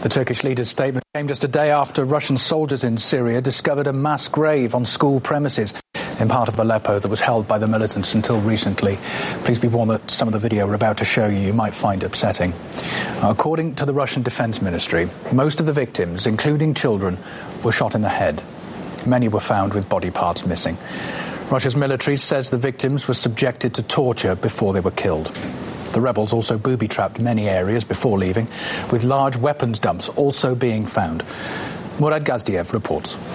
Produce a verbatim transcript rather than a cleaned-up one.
The Turkish leader's statement came just a day after Russian soldiers in Syria discovered a mass grave on school premises in part of Aleppo that was held by the militants until recently. Please be warned that some of the video we're about to show you you might find upsetting. According to the Russian Defense Ministry, most of the victims, including children, were shot in the head. Many were found with body parts missing. Russia's military says the victims were subjected to torture before they were killed. The rebels also booby-trapped many areas before leaving, with large weapons dumps also being found. Murad Gazdiev reports.